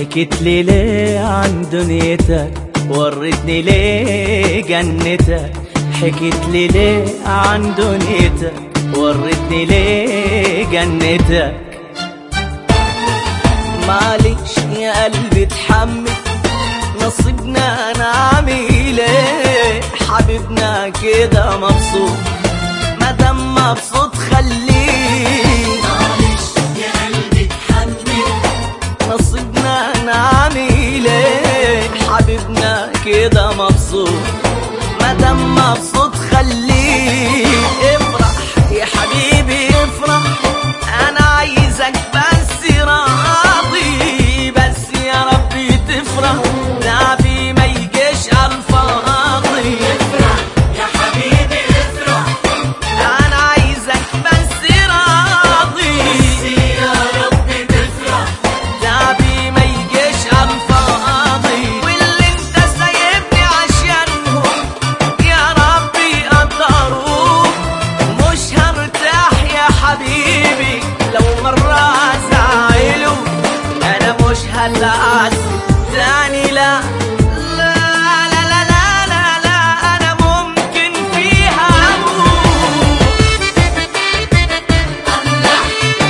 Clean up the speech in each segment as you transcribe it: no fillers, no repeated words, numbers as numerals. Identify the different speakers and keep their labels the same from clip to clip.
Speaker 1: حكيت لي ليه عن دنيتك، وريتني ليه جنتك. حكيت لي ليه عن دنيتك، وريتني ليه جنتك. معلش يا قلبي اتحمل، نصيبنا نعمل ايه؟ حبيبنا كده مبسوط، مادام مبسوط خليه.
Speaker 2: معلش يا قلبي اتحمل،
Speaker 1: نصيبنا نعمل ايه؟ حبيبنا كده مبسوط، مادام مبسوط خليه. افرح يا حبيبي افرح، انا عايزك بس راضي، بس يا ربي تفرح، تعبي ما يجيش عالفاضي.
Speaker 2: افرح يا حبيبي افرح،
Speaker 1: انا عايزك بس راضي،
Speaker 2: بس يا ربي تفرح،
Speaker 1: تعبي ما يجيش عالفاضي. واللي انت سايبني عشانهم يا ربي قدروك، مش هرتاح يا حبيبي لو مرة ازعلوا. انا مش هلعزم تاني، لا لا لا لا لا لا لا، انا ممكن فيها اموت.
Speaker 2: الله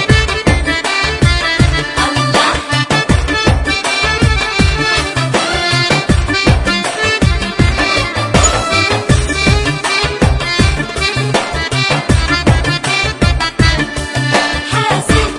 Speaker 2: الله. حاسب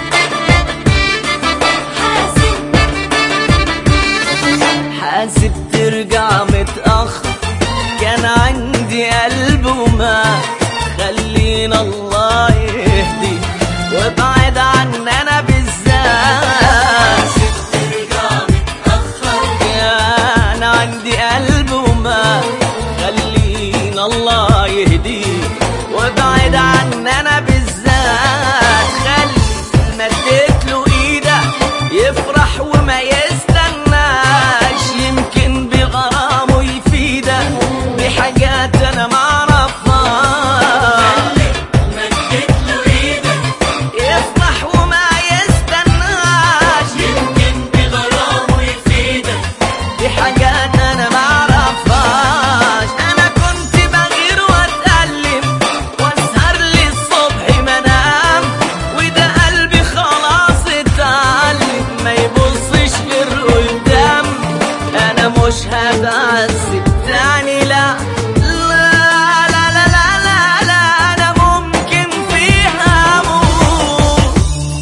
Speaker 2: حاسب
Speaker 1: حاسب ترجع متأخر، كان عندي قلب وما. خلينا الله يهدي وابعد عننا بالذات.
Speaker 2: ترجع متأخر،
Speaker 1: كان عندي قلب وما. خلينا الله يهدي وابعد عننا بالذات. خلي مديت له ايدك يفرح وما يستناش، يمكن بغرامه يفيدك بحاجات انا معرفهاش.
Speaker 2: مدت له ايدك
Speaker 1: يفرح وما يستناش،
Speaker 2: يمكن بغرامه يفيدك.
Speaker 1: بحاجات انا معرفهاش. انا كنت بغير واتألم واسهر للصبح ما انام، وده قلبي خلاص اتعلم ما يبصش غير قدام. انا مش هتعذب تاني، لا لا لا لا لا لا لا، انا ممكن فيها اموت.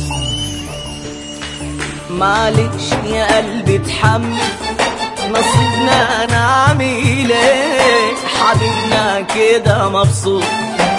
Speaker 1: معلش يا قلبي اتحمل، نصيبنا نعمل ايه؟ حبيبنا كده مبسوط،